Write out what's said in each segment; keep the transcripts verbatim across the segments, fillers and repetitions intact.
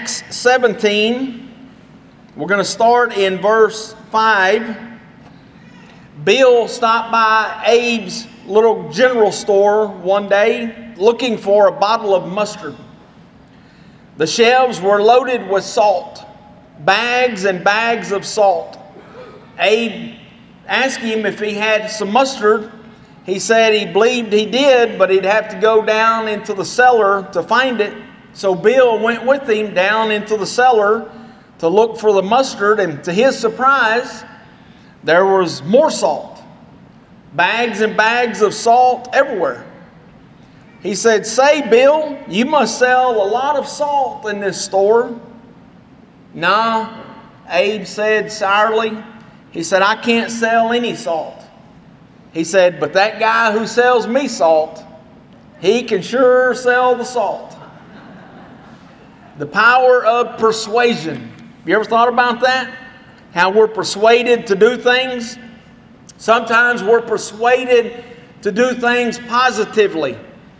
Acts seventeen, we're going to start in verse five. Bill stopped by Abe's little general store one day looking for a bottle of mustard. The shelves were loaded with salt, bags and bags of salt. Abe asked him if he had some mustard. He said he believed he did, but he'd have to go down into the cellar to find it. So Bill went with him down into the cellar to look for the mustard, and to his surprise, there was more salt. Bags and bags of salt everywhere. He said, "Say, Bill, you must sell a lot of salt in this store." "Nah," Abe said sourly. He said, "I can't sell any salt." He said, "But that guy who sells me salt, he can sure sell the salt." The power of persuasion. You ever thought about that? How we're persuaded to do things? Sometimes we're persuaded to do things positively.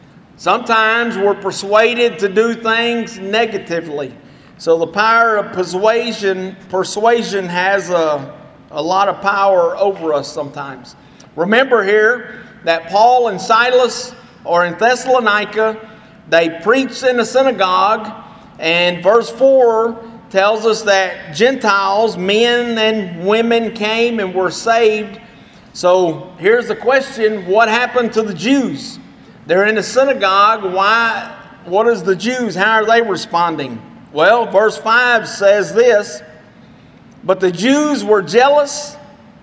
Sometimes we're persuaded to do things negatively. So the power of persuasion, persuasion has a, a lot of power over us sometimes. Remember here that Paul and Silas are in Thessalonica. They preached in the synagogue, and verse four tells us that Gentiles, men and women, came and were saved. So here's the question: what happened to the Jews? They're in the synagogue. Why? What is the Jews? How are they responding? Well, verse five says this: "But the Jews were jealous.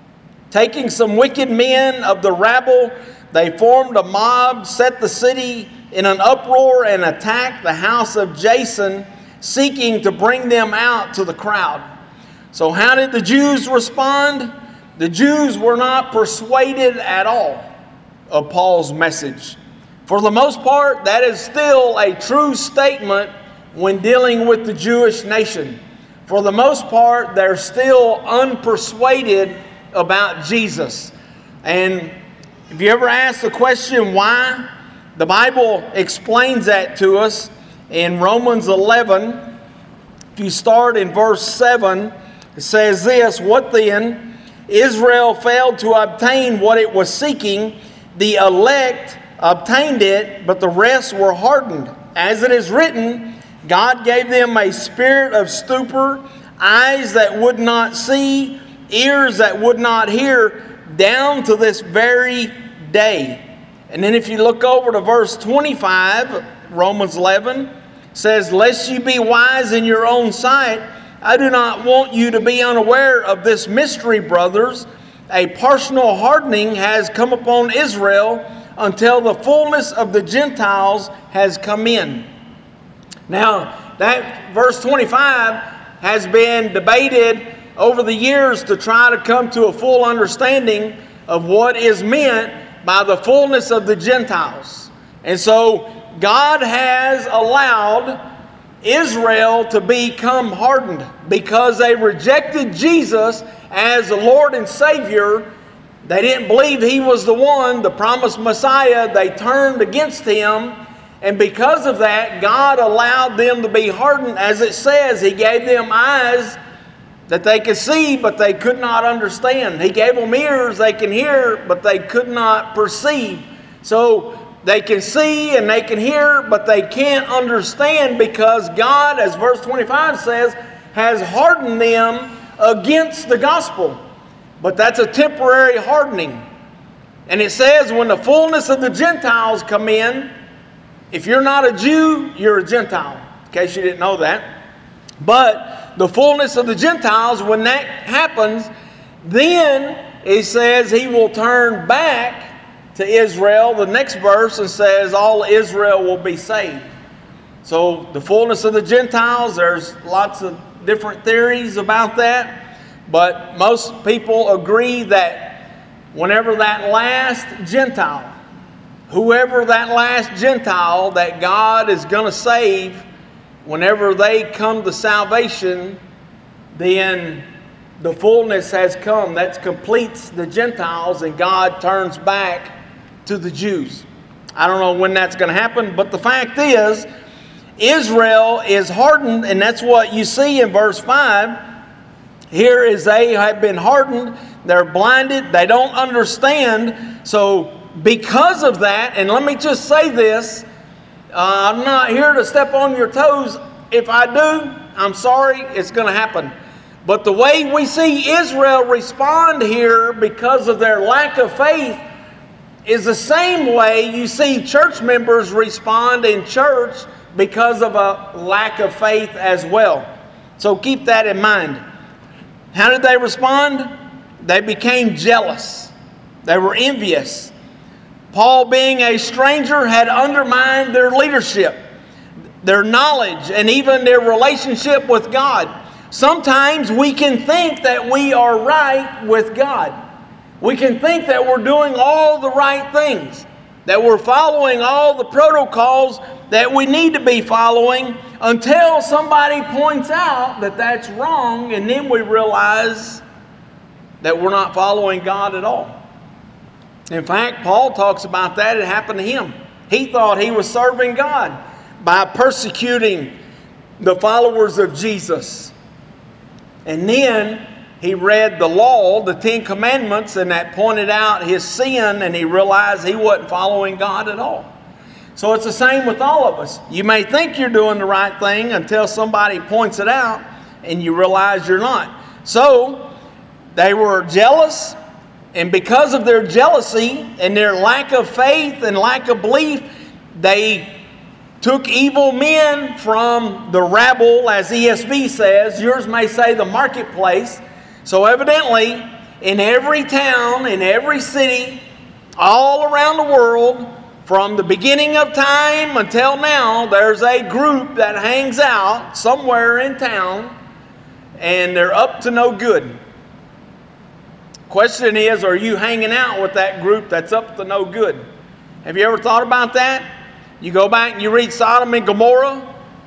Taking some wicked men of the rabble, they formed a mob, set the city in an uproar, and attacked the house of Jason, seeking to bring them out to the crowd." So how did the Jews respond? The Jews were not persuaded at all of Paul's message. For the most part, that is still a true statement when dealing with the Jewish nation. For the most part, they're still unpersuaded about Jesus. And if you ever ask the question why, the Bible explains that to us in Romans eleven. If you start in verse seven, it says this: "What then? Israel failed to obtain what it was seeking. The elect obtained it, but the rest were hardened. As it is written, God gave them a spirit of stupor, eyes that would not see, ears that would not hear, down to this very day." And then if you look over to verse twenty-five, Romans eleven, says, "Lest you be wise in your own sight, I do not want you to be unaware of this mystery, brothers. A partial hardening has come upon Israel until the fullness of the Gentiles has come in." Now, that verse twenty-five has been debated over the years to try to come to a full understanding of what is meant by the fullness of the Gentiles. And so God has allowed Israel to become hardened because they rejected Jesus as the Lord and Savior. They didn't believe He was the one, the promised Messiah. They turned against Him. And because of that, God allowed them to be hardened. As it says, He gave them eyes that they could see, but they could not understand. He gave them ears they can hear, but they could not perceive. So they can see and they can hear, but they can't understand because God, as verse twenty-five says, has hardened them against the gospel. But that's a temporary hardening. And it says when the fullness of the Gentiles come in, if you're not a Jew, you're a Gentile, in case you didn't know that. But the fullness of the Gentiles, when that happens, then it says He will turn back to Israel, the next verse, and says all Israel will be saved. So the fullness of the Gentiles, there's lots of different theories about that, but most people agree that whenever that last Gentile, whoever that last Gentile that God is going to save, whenever they come to salvation, then the fullness has come. That completes the Gentiles, and God turns back to the Jews. I don't know when that's going to happen, but the fact is, Israel is hardened, and that's what you see in verse five. Here is they have been hardened, they're blinded, they don't understand. So because of that, and let me just say this, uh, I'm not here to step on your toes. If I do, I'm sorry, it's going to happen. But the way we see Israel respond here because of their lack of faith is the same way you see church members respond in church because of a lack of faith as well. So keep that in mind. How did they respond? They became jealous. They were envious. Paul, being a stranger, had undermined their leadership, their knowledge, and even their relationship with God. Sometimes we can think that we are right with God. We can think that we're doing all the right things, that we're following all the protocols that we need to be following, until somebody points out that that's wrong, and then we realize that we're not following God at all. In fact, Paul talks about that. It happened to him. He thought he was serving God by persecuting the followers of Jesus. And then he read the law, the Ten Commandments, and that pointed out his sin, and he realized he wasn't following God at all. So it's the same with all of us. You may think you're doing the right thing until somebody points it out, and you realize you're not. So they were jealous, and because of their jealousy and their lack of faith and lack of belief, they took evil men from the rabble, as E S V says. Yours may say the marketplace. So evidently, in every town, in every city, all around the world, from the beginning of time until now, there's a group that hangs out somewhere in town, and they're up to no good. Question is, are you hanging out with that group that's up to no good? Have you ever thought about that? You go back and you read Sodom and Gomorrah.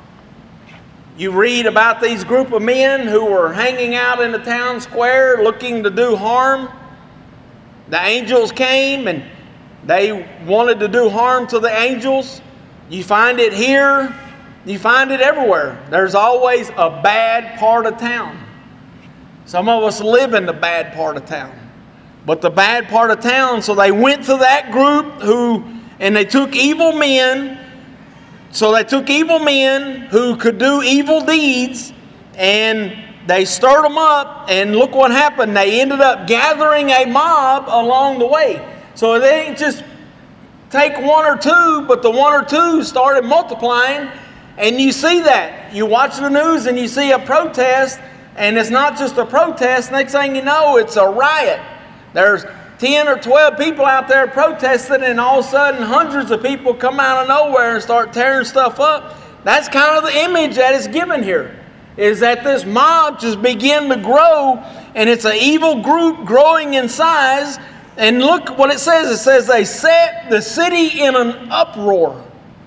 You read about these group of men who were hanging out in the town square looking to do harm. The angels came and they wanted to do harm to the angels. You find it here. You find it everywhere. There's always a bad part of town. Some of us live in the bad part of town. But the bad part of town, so they went to that group who, and they took evil men. So they took evil men who could do evil deeds, and they stirred them up, and look what happened. They ended up gathering a mob along the way. So they didn't just take one or two, but the one or two started multiplying, and you see that. You watch the news and you see a protest, and it's not just a protest. Next thing you know, it's a riot. There's ten or twelve people out there protesting, and all of a sudden hundreds of people come out of nowhere and start tearing stuff up. That's kind of the image that is given here, is that this mob just begin to grow, and it's an evil group growing in size. And look what it says. It says they set the city in an uproar.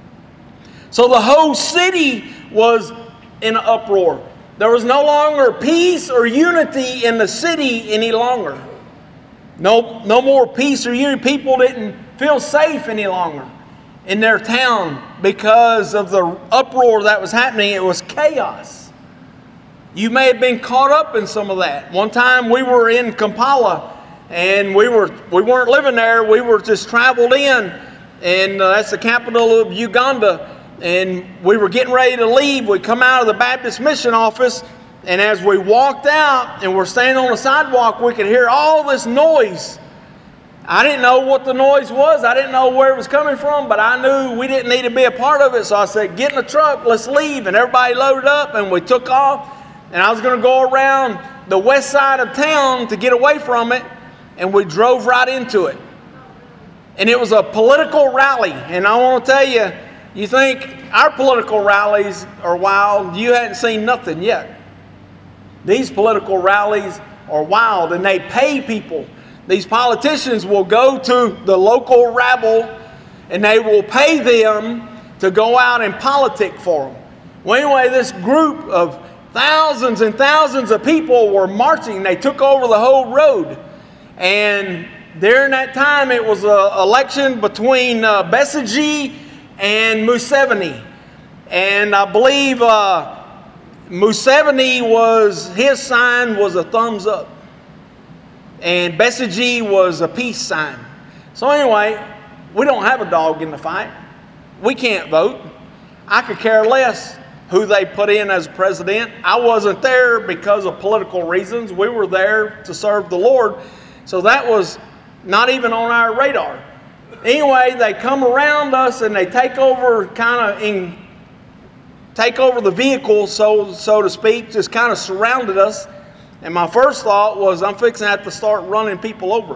So the whole city was in an uproar. There was no longer peace or unity in the city any longer. No, no more peace or unity. People didn't feel safe any longer in their town because of the uproar that was happening. It was chaos. You may have been caught up in some of that. One time we were in Kampala, and we were we weren't living there. We were just traveled in, and uh, that's the capital of Uganda. And we were getting ready to leave. We come out of the Baptist Mission office. And as we walked out and we're standing on the sidewalk, we could hear all this noise. I didn't know what the noise was. I didn't know where it was coming from, but I knew we didn't need to be a part of it. So I said, get in the truck, let's leave. And everybody loaded up and we took off. And I was going to go around the west side of town to get away from it. And we drove right into it. And it was a political rally. And I want to tell you, you think our political rallies are wild. You hadn't seen nothing yet. These political rallies are wild, and they pay people. These politicians will go to the local rabble, and they will pay them to go out and politic for them. Well, anyway, this group of thousands and thousands of people were marching. They took over the whole road. And during that time, it was an election between uh, Besigye and Museveni. And I believe uh, Museveni was, his sign was a thumbs up. And Besigye was a peace sign. So anyway, we don't have a dog in the fight. We can't vote. I could care less who they put in as president. I wasn't there because of political reasons. We were there to serve the Lord. So that was not even on our radar. Anyway, they come around us and they take over kind of in take over the vehicle, so so to speak, just kind of surrounded us. And my first thought was, I'm fixing to have to start running people over.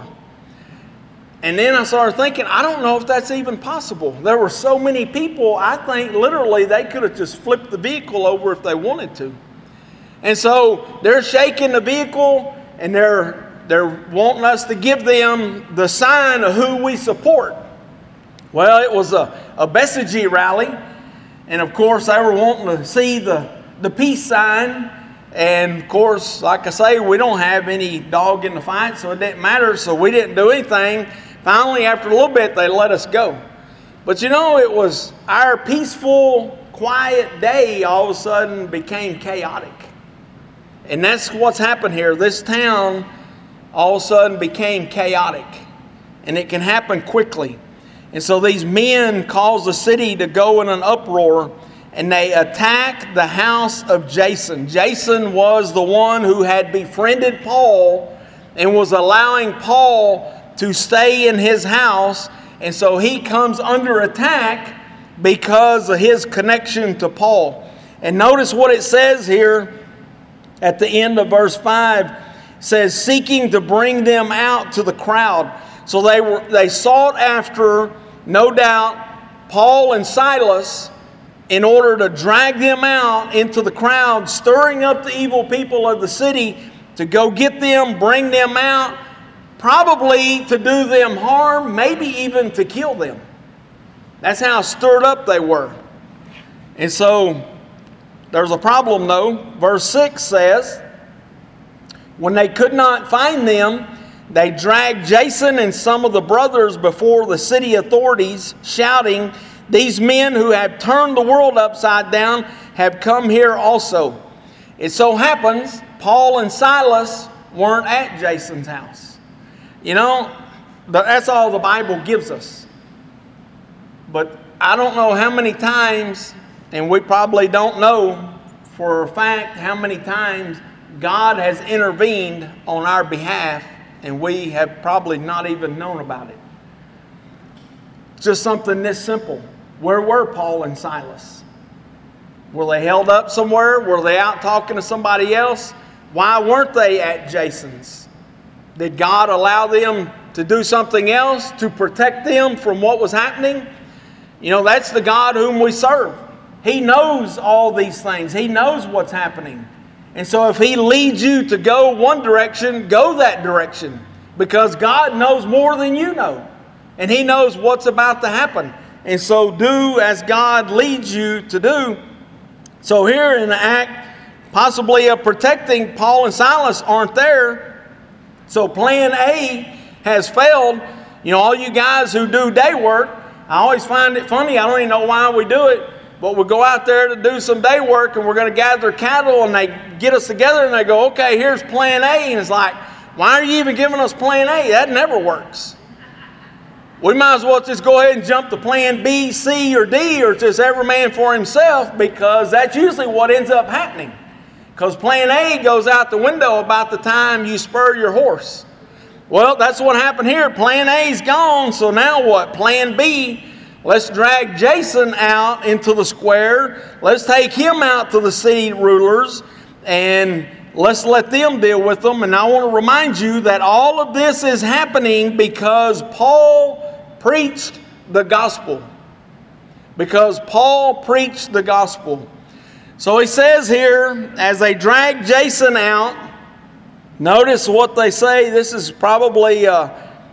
And then I started thinking, I don't know if that's even possible. There were so many people, I think literally they could have just flipped the vehicle over if they wanted to. And so they're shaking the vehicle and they're they're wanting us to give them the sign of who we support. Well, it was a, a Besigye rally. And of course, they were wanting to see the, the peace sign. And of course, like I say, we don't have any dog in the fight, so it didn't matter. So we didn't do anything. Finally, after a little bit, they let us go. But you know, it was our peaceful, quiet day all of a sudden became chaotic. And that's what's happened here. This town all of a sudden became chaotic. And it can happen quickly. And so these men caused the city to go in an uproar, and they attacked the house of Jason. Jason was the one who had befriended Paul and was allowing Paul to stay in his house. And so he comes under attack because of his connection to Paul. And notice what it says here at the end of verse five. It says, seeking to bring them out to the crowd. So they were they sought after, no doubt, Paul and Silas in order to drag them out into the crowd, stirring up the evil people of the city to go get them, bring them out, probably to do them harm, maybe even to kill them. That's how stirred up they were. And so there's a problem though. Verse six says, when they could not find them, they dragged Jason and some of the brothers before the city authorities, shouting, these men who have turned the world upside down have come here also. It so happens Paul and Silas weren't at Jason's house. You know, that's all the Bible gives us. But I don't know how many times, and we probably don't know for a fact how many times God has intervened on our behalf, and we have probably not even known about it. Just something this simple. Where were Paul and Silas? Were they held up somewhere? Were they out talking to somebody else? Why weren't they at Jason's? Did God allow them to do something else to protect them from what was happening? You know, that's the God whom we serve. He knows all these things. He knows what's happening. And so if He leads you to go one direction, go that direction. Because God knows more than you know. And He knows what's about to happen. And so do as God leads you to do. So here in the act, possibly of protecting, Paul and Silas aren't there. So plan A has failed. You know, all you guys who do day work, I always find it funny. I don't even know why we do it. But we go out there to do some day work and we're going to gather cattle, and they get us together and they go, okay, here's plan A. And it's like, why are you even giving us plan A? That never works. We might as well just go ahead and jump to plan B, C, or D, or just every man for himself, because that's usually what ends up happening. Because plan A goes out the window about the time you spur your horse. Well, that's what happened here. Plan A's gone, so now what? Plan B. Let's drag Jason out into the square. Let's take him out to the city rulers and let's let them deal with them. And I want to remind you that all of this is happening because Paul preached the gospel. Because Paul preached the gospel. So he says here, as they drag Jason out, notice what they say. This is probably Uh,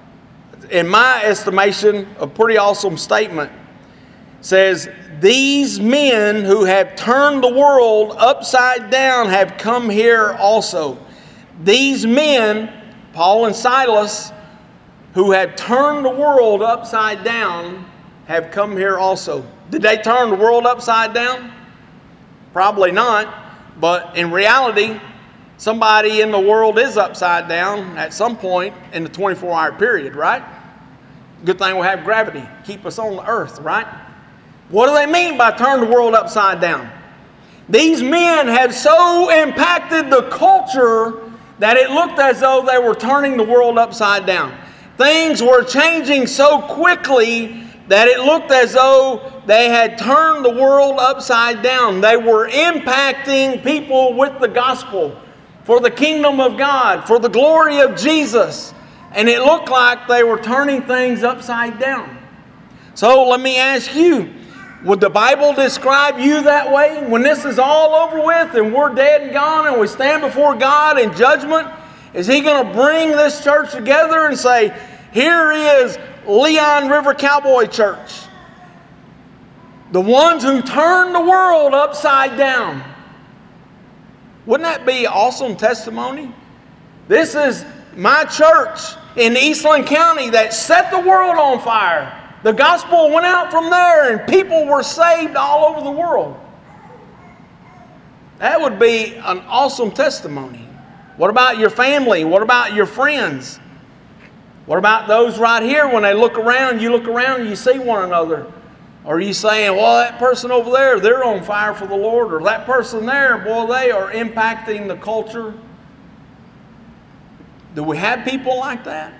in my estimation, a pretty awesome statement. It says, these men who have turned the world upside down have come here also. These men, Paul and Silas, who have turned the world upside down, have come here also. Did they turn the world upside down? Probably not. But in reality, somebody in the world is upside down at some point in the twenty-four hour period, right? Good thing we have gravity. Keep us on the earth, right? What do they mean by turn the world upside down? These men had so impacted the culture that it looked as though they were turning the world upside down. Things were changing so quickly that it looked as though they had turned the world upside down. They were impacting people with the gospel for the kingdom of God, for the glory of Jesus. And it looked like they were turning things upside down. So let me ask you, would the Bible describe you that way? When this is all over with and we're dead and gone and we stand before God in judgment, is He going to bring this church together and say, here is Leon River Cowboy Church, the ones who turned the world upside down? Wouldn't that be awesome testimony? This is my church in Eastland County that set the world on fire. The gospel went out from there and people were saved all over the world. That would be an awesome testimony. What about your family? What about your friends? What about those right here? When they look around, you look around and you see one another. Or are you saying, well, that person over there, they're on fire for the Lord. Or that person there, boy, they are impacting the culture. Do we have people like that?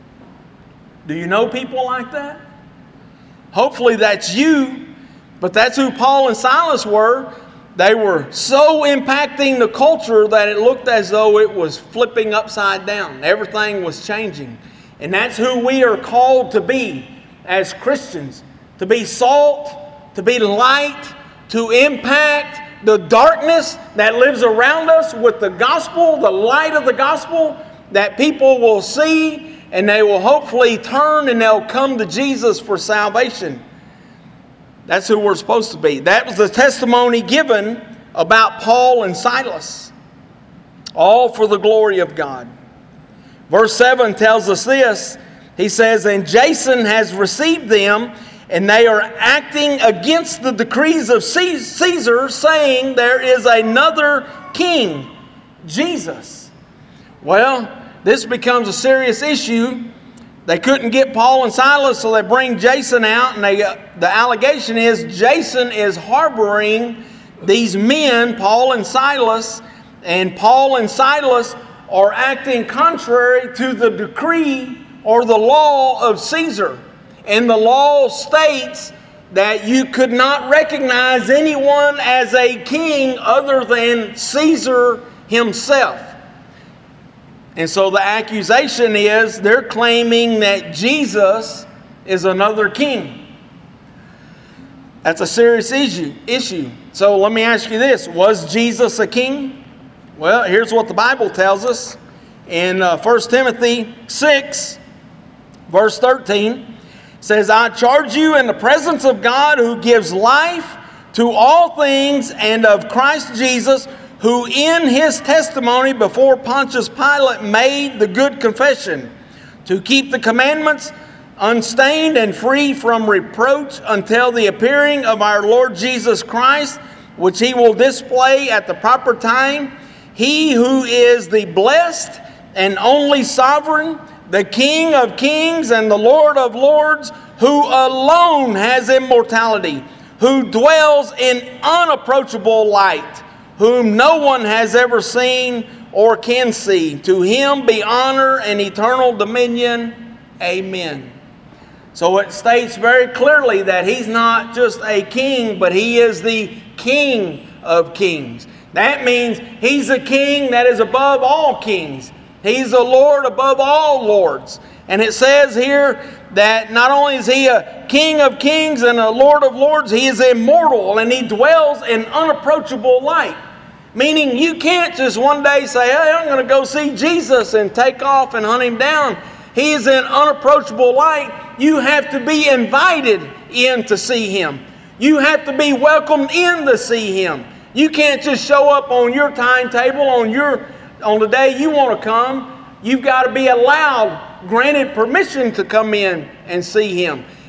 Do you know people like that? Hopefully that's you, but that's who Paul and Silas were. They were so impacting the culture that it looked as though it was flipping upside down. Everything was changing. And that's who we are called to be as Christians. To be salt, to be light, to impact the darkness that lives around us with the gospel, the light of the gospel, that people will see and they will hopefully turn and they'll come to Jesus for salvation. That's who we're supposed to be. That was the testimony given about Paul and Silas. All for the glory of God. Verse seven tells us this. He says, and Jason has received them, and they are acting against the decrees of Caesar, saying there is another king, Jesus. Well, this becomes a serious issue. They couldn't get Paul and Silas, so they bring Jason out, and they, uh, the allegation is Jason is harboring these men, Paul and Silas, and Paul and Silas are acting contrary to the decree or the law of Caesar. And the law states that you could not recognize anyone as a king other than Caesar himself. And so the accusation is they're claiming that Jesus is another king. That's a serious issue. issue. So let me ask you this. Was Jesus a king? Well, here's what the Bible tells us. In uh, First Timothy six, verse thirteen, says, I charge you in the presence of God who gives life to all things, and of Christ Jesus, who in his testimony before Pontius Pilate made the good confession, to keep the commandments unstained and free from reproach until the appearing of our Lord Jesus Christ, which he will display at the proper time. He who is the blessed and only sovereign, the King of kings and the Lord of lords, who alone has immortality, who dwells in unapproachable light, whom no one has ever seen or can see. To him be honor and eternal dominion. Amen. So it states very clearly that he's not just a king, but he is the King of kings. That means he's a king that is above all kings. He's the Lord above all lords. And it says here that not only is he a King of kings and a Lord of lords, he is immortal and he dwells in unapproachable light. Meaning you can't just one day say, hey, I'm going to go see Jesus and take off and hunt him down. He is in unapproachable light. You have to be invited in to see him. You have to be welcomed in to see him. You can't just show up on your timetable, on your on the day you want to come. You've got to be allowed, granted permission to come in and see him.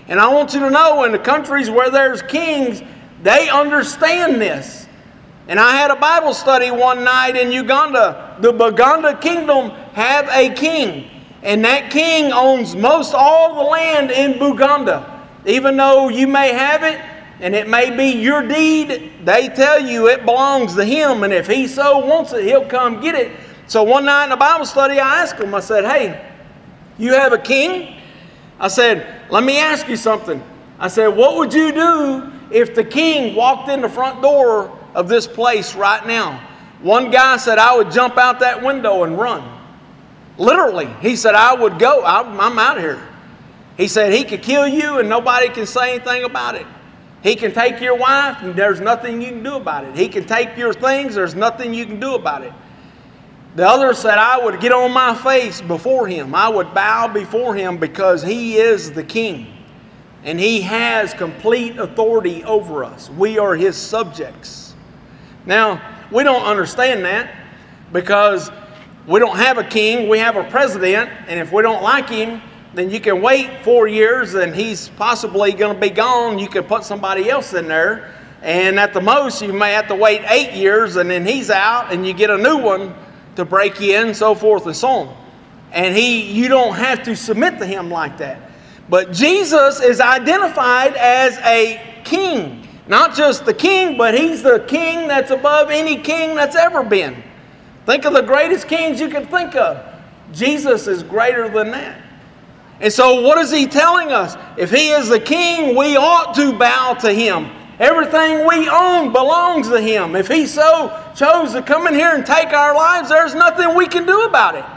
And I want you to know, in the countries where there's kings, they understand this. And I had a Bible study one night in Uganda. The Buganda Kingdom have a king. And that king owns most all the land in Buganda. Even though you may have it, and it may be your deed, they tell you it belongs to him. And if he so wants it, he'll come get it. So one night in the Bible study, I asked him, I said, hey, you have a king? I said, let me ask you something. I said, what would you do if the king walked in the front door of this place right now? One guy said, I would jump out that window and run. Literally. He said, I would go. I'm out of here. He said, he could kill you and nobody can say anything about it. He can take your wife and there's nothing you can do about it. He can take your things, there's nothing you can do about it. The other said, I would get on my face before him. I would bow before him because he is the king. And he has complete authority over us. We are his subjects. Now, we don't understand that because we don't have a king. We have a president. And if we don't like him, then you can wait four years and he's possibly going to be gone. You can put somebody else in there. And at the most, you may have to wait eight years and then he's out and you get a new one to break you in, so forth and so on. And he, you don't have to submit to him like that. But Jesus is identified as a king. Not just the king, but he's the king that's above any king that's ever been. Think of the greatest kings you can think of. Jesus is greater than that. And so what is he telling us? If he is the king, we ought to bow to him. Everything we own belongs to him. If he so chose to come in here and take our lives, there's nothing we can do about it.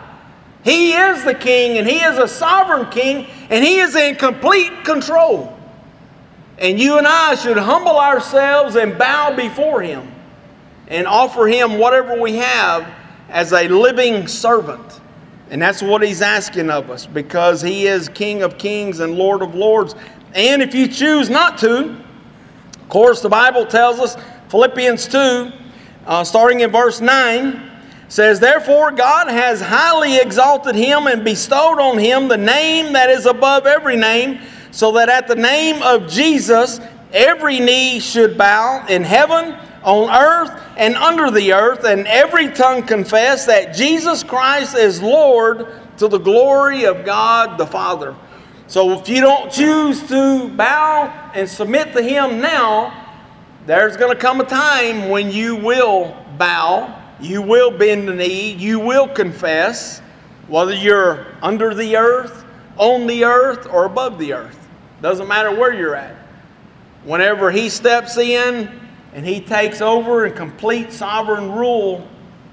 He is the king, and he is a sovereign king, and he is in complete control. And you and I should humble ourselves and bow before him and offer him whatever we have as a living servant. And that's what he's asking of us, because he is King of kings and Lord of lords. And if you choose not to, of course, the Bible tells us, Philippians two, uh, starting in verse nine, says, therefore God has highly exalted him and bestowed on him the name that is above every name, so that at the name of Jesus every knee should bow in heaven, on earth, and under the earth, and every tongue confess that Jesus Christ is Lord, to the glory of God the Father. So if you don't choose to bow and submit to him now, there's going to come a time when you will bow, you will bend the knee, you will confess, whether you're under the earth, on the earth, or above the earth. Doesn't matter where you're at. Whenever he steps in and he takes over in complete sovereign rule,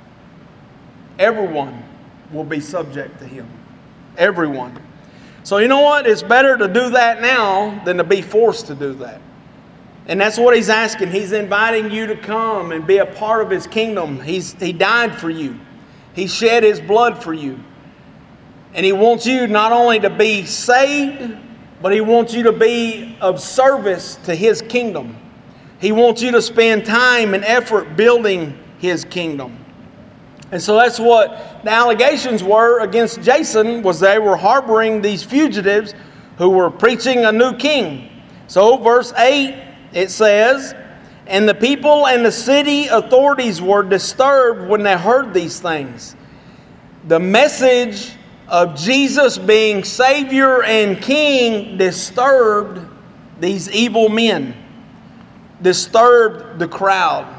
everyone will be subject to him. Everyone. So you know what? It's better to do that now than to be forced to do that. And that's what he's asking. He's inviting you to come and be a part of his kingdom. He's, he died for you. He shed his blood for you. And he wants you not only to be saved, but he wants you to be of service to his kingdom. He wants you to spend time and effort building his kingdom. And so that's what the allegations were against Jason, was they were harboring these fugitives who were preaching a new king. So verse eight, it says, and the people and the city authorities were disturbed when they heard these things. The message of Jesus being Savior and King disturbed these evil men, disturbed the crowd.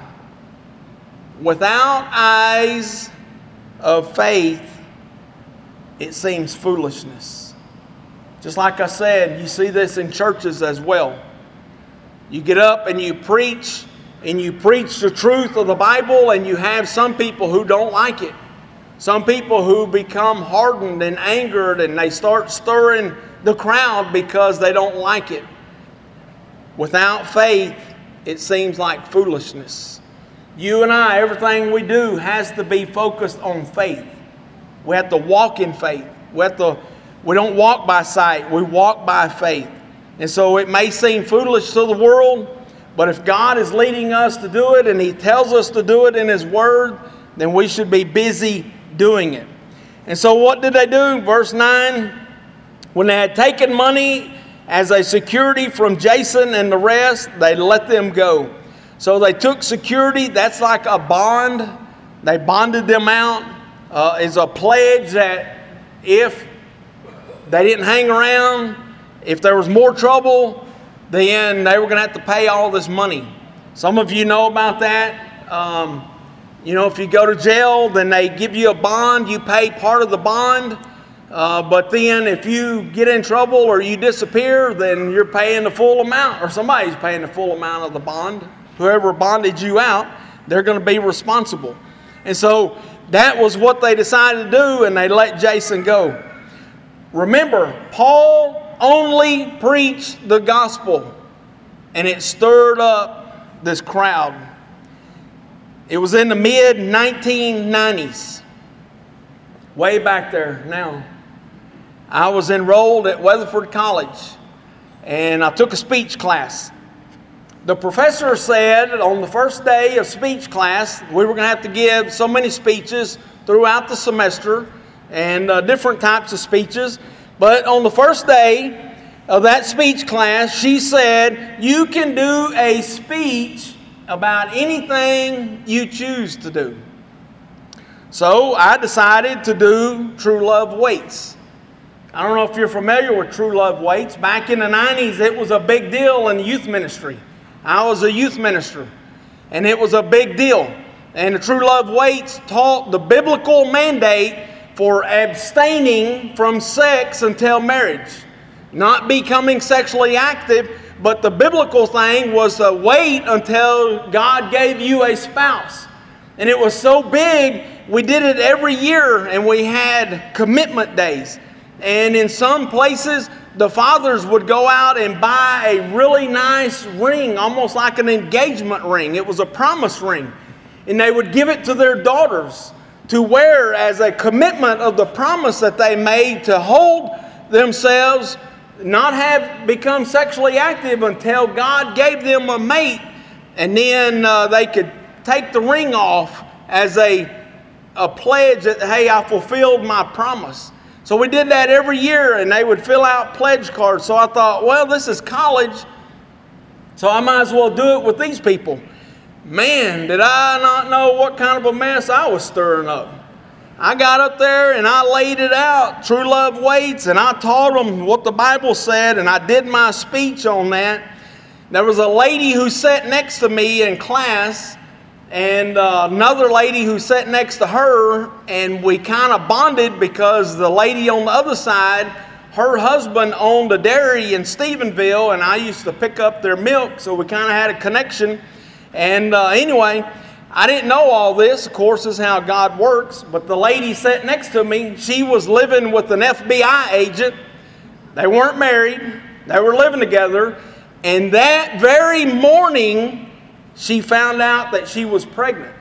Without eyes of faith, it seems foolishness. Just like I said, you see this in churches as well. You get up and you preach, and you preach the truth of the Bible, and you have some people who don't like it. Some people who become hardened and angered, and they start stirring the crowd because they don't like it. Without faith, it seems like foolishness. You and I, everything we do has to be focused on faith. We have to walk in faith. We have to, we don't walk by sight, we walk by faith. And so it may seem foolish to the world, but if God is leading us to do it and he tells us to do it in his word, then we should be busy doing it. And so what did they do? Verse nine, when they had taken money as a security from Jason and the rest. They let them go. So they took security. That's like a bond. They bonded them out. Uh, is a pledge that if they didn't hang around, if there was more trouble, then they were going to have to pay all this money. Some of you know about that. Um, you know, if you go to jail, then they give you a bond. You pay part of the bond. Uh, but then if you get in trouble or you disappear, then you're paying the full amount, or somebody's paying the full amount of the bond. Whoever bonded you out, they're going to be responsible. And so that was what they decided to do, and they let Jason go. Remember, Paul only preached the gospel, and it stirred up this crowd. It was in the mid nineteen nineties, way back there now. I was enrolled at Weatherford College, and I took a speech class. The professor said on the first day of speech class, we were going to have to give so many speeches throughout the semester, and uh, different types of speeches. But on the first day of that speech class, she said, you can do a speech about anything you choose to do. So I decided to do True Love Waits. I don't know if you're familiar with True Love Waits. Back in the nineties, it was a big deal in the youth ministry. I was a youth minister, and it was a big deal. And the True Love Waits taught the biblical mandate for abstaining from sex until marriage. Not becoming sexually active, but the biblical thing was to wait until God gave you a spouse. And it was so big, we did it every year, and we had commitment days. And in some places, the fathers would go out and buy a really nice ring, almost like an engagement ring. It was a promise ring. And they would give it to their daughters to wear as a commitment of the promise that they made to hold themselves, not have become sexually active until God gave them a mate. And then uh, they could take the ring off as a, a pledge that, hey, I fulfilled my promise. So we did that every year, and they would fill out pledge cards. So I thought, well, this is college, so I might as well do it with these people. Man, did I not know what kind of a mess I was stirring up. I got up there and I laid it out, True Love Waits, and I taught them what the Bible said, and I did my speech on that. There was a lady who sat next to me in class, and uh, another lady who sat next to her, and we kind of bonded because the lady on the other side, her husband owned a dairy in Stephenville, and I used to pick up their milk, so we kind of had a connection. And uh, anyway, I didn't know all this. Of course, this is how God works. But the lady sat next to me, she was living with an F B I agent. They weren't married. They were living together. And that very morning, she found out that she was pregnant.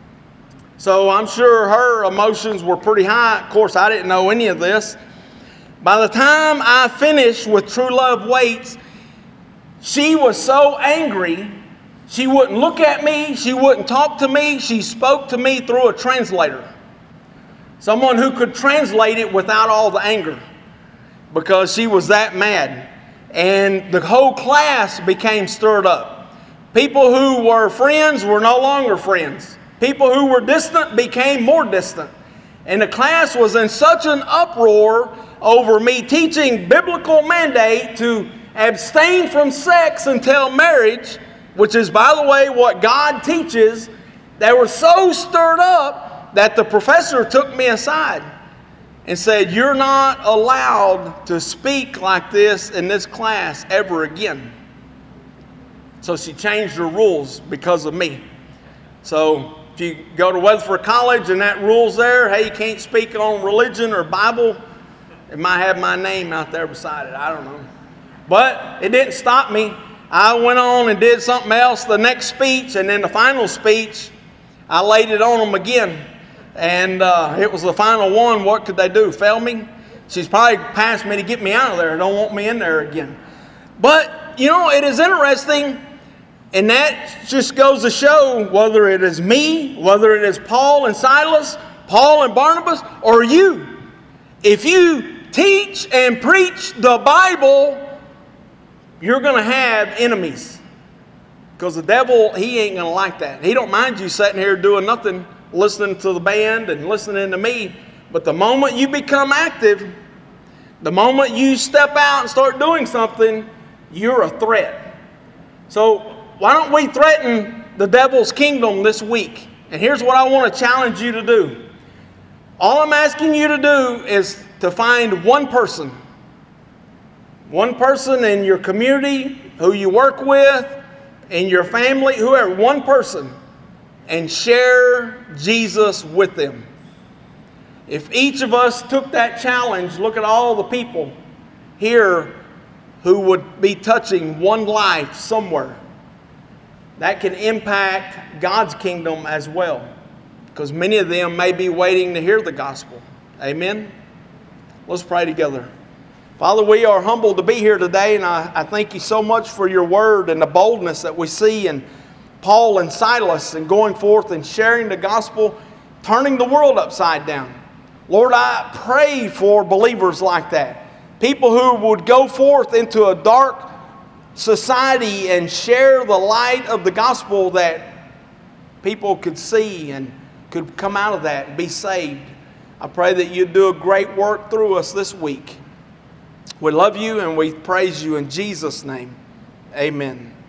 So I'm sure her emotions were pretty high. Of course, I didn't know any of this. By the time I finished with True Love Waits, she was so angry, she wouldn't look at me, she wouldn't talk to me, she spoke to me through a translator. Someone who could translate it without all the anger, because she was that mad. And the whole class became stirred up. People who were friends were no longer friends. People who were distant became more distant. And the class was in such an uproar over me teaching biblical mandate to abstain from sex until marriage, which is, by the way, what God teaches. They were so stirred up that the professor took me aside and said, you're not allowed to speak like this in this class ever again. So she changed her rules because of me. So if you go to Weatherford College and that rule's there, hey, you can't speak on religion or Bible, it might have my name out there beside it. I don't know. But it didn't stop me. I went on and did something else, the next speech, and then the final speech, I laid it on them again. And uh, it was the final one. What could they do? Fail me? She's probably passed me to get me out of there. Don't want me in there again. But, you know, it is interesting. And that just goes to show whether it is me, whether it is Paul and Silas, Paul and Barnabas, or you. If you teach and preach the Bible, you're going to have enemies. Because the devil, he ain't going to like that. He don't mind you sitting here doing nothing, listening to the band and listening to me. But the moment you become active, the moment you step out and start doing something, you're a threat. So why don't we threaten the devil's kingdom this week? And here's what I want to challenge you to do. All I'm asking you to do is to find one person. One person in your community, who you work with, in your family, whoever, one person, and share Jesus with them. If each of us took that challenge, look at all the people here who would be touching one life somewhere. That can impact God's kingdom as well, because many of them may be waiting to hear the gospel. Amen? Let's pray together. Father, we are humbled to be here today, and I, I thank you so much for your word and the boldness that we see in Paul and Silas and going forth and sharing the gospel, turning the world upside down. Lord, I pray for believers like that. People who would go forth into a dark society and share the light of the gospel, that people could see and could come out of that and be saved. I pray that you'd do a great work through us this week. We love you and we praise you in Jesus' name. Amen.